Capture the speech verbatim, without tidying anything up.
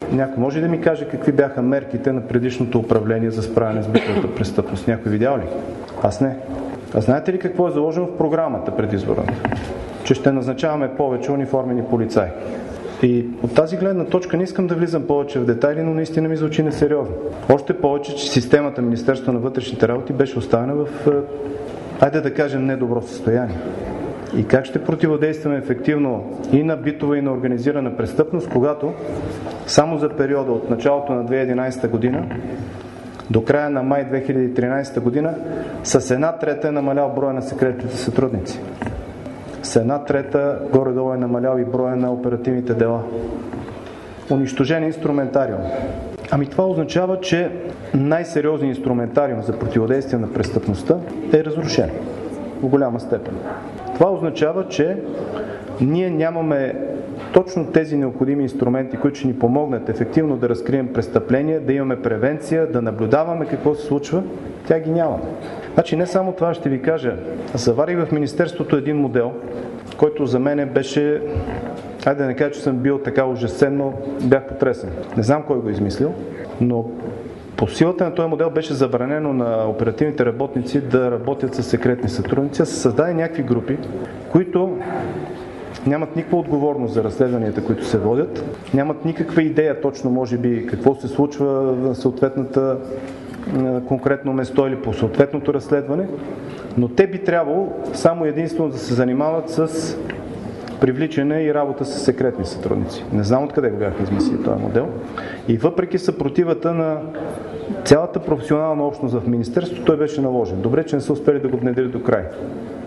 Някой може да ми каже какви бяха мерките на предишното управление за справяне с битовата престъпност? Някой видял ли? Аз не. А знаете ли какво е заложено в програмата предизборната? Че ще назначаваме повече униформени полицаи. И от тази гледна точка не искам да влизам повече в детайли, но наистина ми звучи несериозно. Още повече, че системата Министерство на вътрешните работи беше оставена в, айде да кажем, недобро състояние. И как ще противодействаме ефективно и на битова, и на организирана престъпност, когато само за периода от началото на две хиляди и единадесета година до края на май две хиляди и тринадесета година с една трета е намалял броя на секретните сътрудници. С една трета горе-долу е намалял и броя на оперативните дела. Унищожен инструментариум. Ами това означава, че най-сериозният инструментариум за противодействие на престъпността е разрушен в голяма степен. Това означава, че ние нямаме точно тези необходими инструменти, които ще ни помогнат ефективно да разкрием престъпления, да имаме превенция, да наблюдаваме какво се случва. Тя ги нямаме. Значи не само това ще ви кажа. Заварих в Министерството един модел, който за мен беше, айде да не кажа, че съм бил така ужасен, но бях потресен. Не знам кой го е измислил, но по силата на този модел беше забранено на оперативните работници да работят с секретни сътрудници, се създаде някакви групи, които нямат никаква отговорност за разследванията, които се водят, нямат никаква идея точно, може би, какво се случва в съответната конкретно место или по съответното разследване, но те би трябвало само единствено да се занимават с привличане и работа с секретни сътрудници. Не знам откъде го бяха измислили този модел. И въпреки съпротивата на цялата професионална общност в Министерството, той беше наложен. Добре, че не са успели да го внедрят до край.